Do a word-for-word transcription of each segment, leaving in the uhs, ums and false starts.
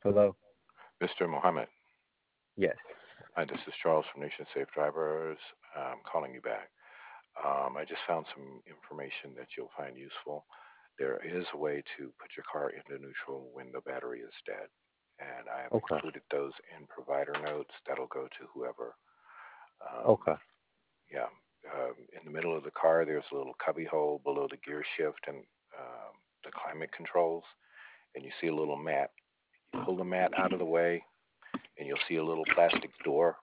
Hello? Mister Mohammed. Yes. Hi, this is Charles from Nation Safe Drivers. I'm calling you back. Um, I just found some information that you'll find useful. There is a way to put your car into neutral when the battery is dead, and I have Okay. included those in provider notes. That'll go to whoever. Um, Okay. yeah, um, in the middle of the car, there's a little cubby hole below the gear shift and um, the climate controls, and you see a little mat. You pull the mat out of the way, and you'll see a little plastic door.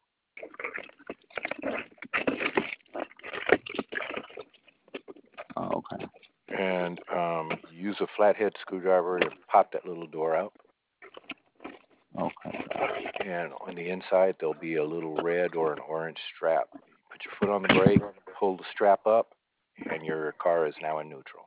Oh, okay. And um, you use a flathead screwdriver to pop that little door out. Okay. And on the inside, there'll be a little red or an orange strap. You put your foot on the brake, pull the strap up, and your car is now in neutral.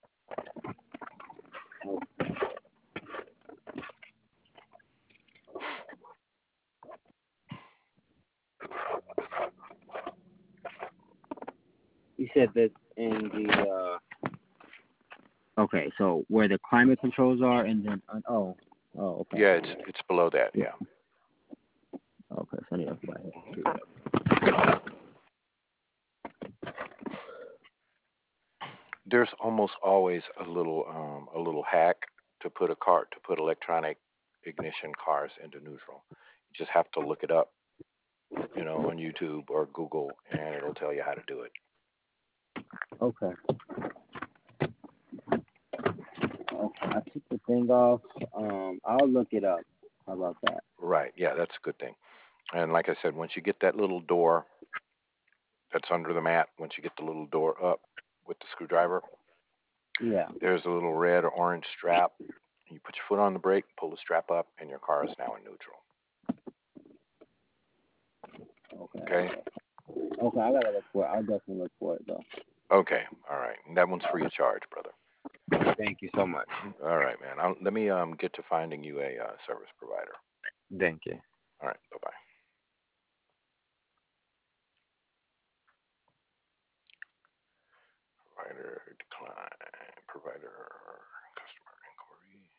You said that in the uh okay, so where the climate controls are and then uh, oh oh okay. Yeah, it's it's below that. Yeah. Yeah. Okay, so I need to fly ahead. Mhm. Do that. There's almost always a little um, a little hack to put a car to put electronic ignition cars into neutral. You just have to look it up, you know, on YouTube or Google, and it'll tell you how to do it. Okay. Okay. I took the thing off. Um I'll look it up. How about that? Right. Yeah, that's a good thing. And like I said, once you get that little door that's under the mat, once you get the little door up with the screwdriver, Yeah. there's a little red or orange strap. You put your foot on the brake, pull the strap up, and your car is now in neutral. Okay. Okay? Okay, I gotta look for it. I'll definitely look for it though. Okay. All right. And that one's free of charge, brother. Thank you so much. All right, man. I'll, let me um, get to finding you a uh, service provider. Thank you. All right. Bye bye.